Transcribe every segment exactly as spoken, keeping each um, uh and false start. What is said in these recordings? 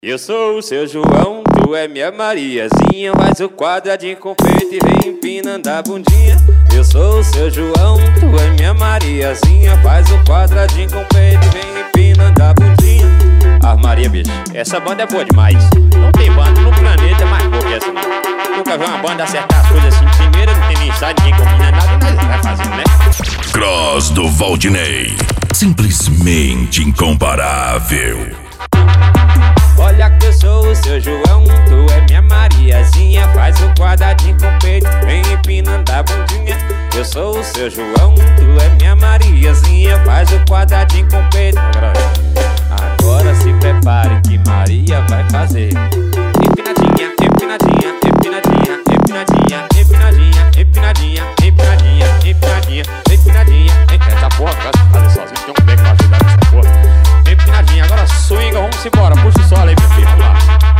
Eu sou o seu João, tu é minha Mariazinha. Faz o quadradinho com peito e vem empinando a bundinha. Eu sou o seu João, tu é minha Mariazinha. Faz o quadradinho com peito e vem empinando a bundinha. Ah, Maria, bicho, essa banda é boa demais. Não tem banda no planeta mais boa que essa, não. Nunca vi uma banda acertar as coisas assim. Primeiro não tem nem ensaio, ninguém combina nada, mas vai fazendo, né? Cross do Valdinei, simplesmente incomparável. Olha que eu sou o seu João, tu é minha Mariazinha. Faz o quadradinho com peito, vem empinando a bundinha. Eu sou o seu João, tu é minha Mariazinha. Faz o quadradinho com peito. Agora, agora se prepare que Maria vai fazer empinadinha, empinadinha, empinadinha, empinadinha, empinadinha, empinadinha, empinadinha, empinadinha, empinadinha. Essa porra, eu gosto de fazer sozinho, tem um pé pra ajudar nessa porra. Empinadinha, agora swinga, vamos embora. Puxa o solo aí, meu filho, vamos lá.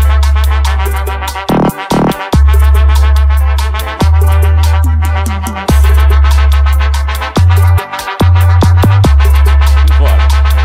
Bora.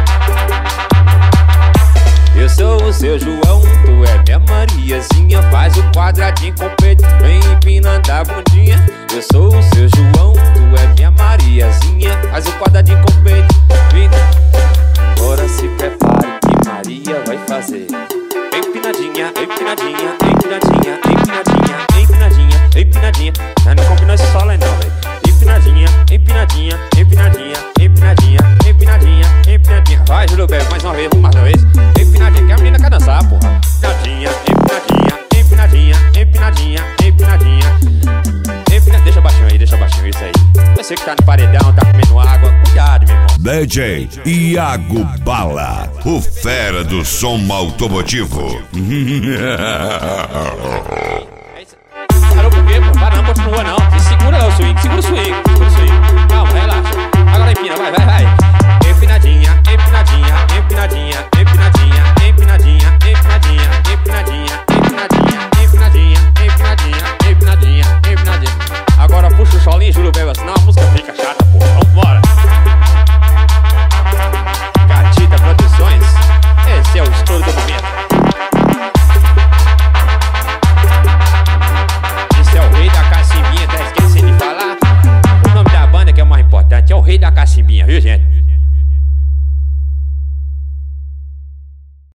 Eu sou o seu João, tu é minha Mariazinha. Faz o quadradinho com peito, vem empinando a bundinha. Eu sou o seu João, tu é minha Mariazinha. Faz o quadradinho com peito, vem. Agora se prepare que Maria vai fazer empinadinha, empinadinha, empinadinha, empinadinha, empinadinha, empinadinha. Não, não combinou esse solo aí não, velho. Empinadinha, empinadinha, empinadinha, empinadinha, empinadinha, empinadinha. Vai, Júlio Bebe, mais uma vez, vamos mais uma vez. Empinadinha, que a menina quer dançar, porra. Empinadinha, empinadinha, empinadinha, empinadinha, empinadinha. Empinadinha, deixa baixinho aí, deixa baixinho isso aí. Você que tá no paredão, tá comendo água, cuidado, meu irmão. D J Iago Bala, o fera do som automotivo. Parou por quê, pô? Para não, continua não. Segura lá o swing, segura o swing, segura o swing. Calma, relaxa. Agora empina, vai, vai, vai.